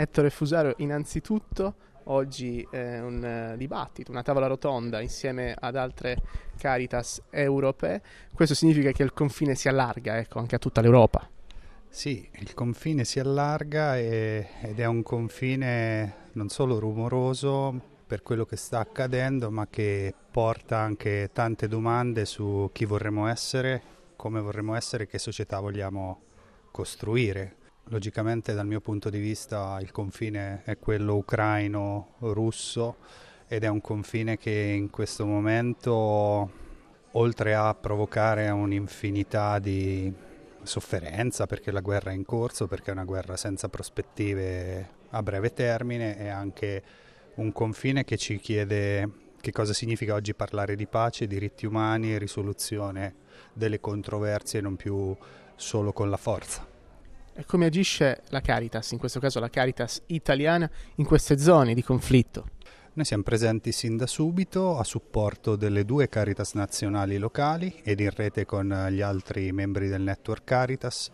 Ettore Fusaro, innanzitutto oggi è un dibattito, una tavola rotonda insieme ad altre Caritas europee. Questo significa che il confine si allarga, ecco, anche a tutta l'Europa. Sì, il confine si allarga ed è un confine non solo rumoroso per quello che sta accadendo, ma che porta anche tante domande su chi vorremmo essere, come vorremmo essere, che società vogliamo costruire. Logicamente dal mio punto di vista il confine è quello ucraino-russo ed è un confine che in questo momento, oltre a provocare un'infinità di sofferenza perché la guerra è in corso, perché è una guerra senza prospettive a breve termine, è anche un confine che ci chiede che cosa significa oggi parlare di pace, diritti umani e risoluzione delle controversie non più solo con la forza. E come agisce la Caritas, in questo caso la Caritas italiana, in queste zone di conflitto? Noi siamo presenti sin da subito a supporto delle due Caritas nazionali locali ed in rete con gli altri membri del network Caritas.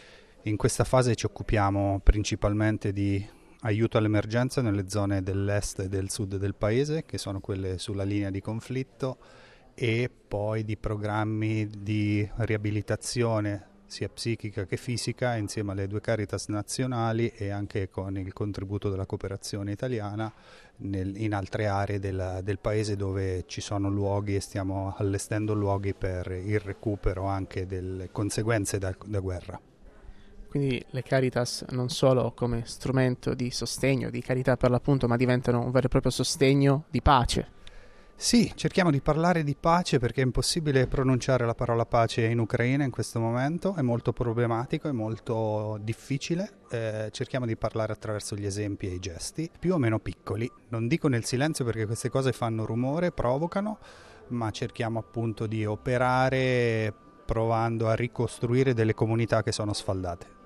In questa fase ci occupiamo principalmente di aiuto all'emergenza nelle zone dell'est e del sud del paese, che sono quelle sulla linea di conflitto, e poi di programmi di riabilitazione sia psichica che fisica insieme alle due Caritas nazionali e anche con il contributo della cooperazione italiana in altre aree del paese dove ci sono luoghi e stiamo allestendo luoghi per il recupero anche delle conseguenze da guerra. Quindi le Caritas non solo come strumento di sostegno, di carità per l'appunto, ma diventano un vero e proprio sostegno di pace. Sì, cerchiamo di parlare di pace perché è impossibile pronunciare la parola pace in Ucraina in questo momento, è molto problematico, è molto difficile, cerchiamo di parlare attraverso gli esempi e i gesti, più o meno piccoli. Non dico nel silenzio perché queste cose fanno rumore, provocano, ma cerchiamo appunto di operare provando a ricostruire delle comunità che sono sfaldate.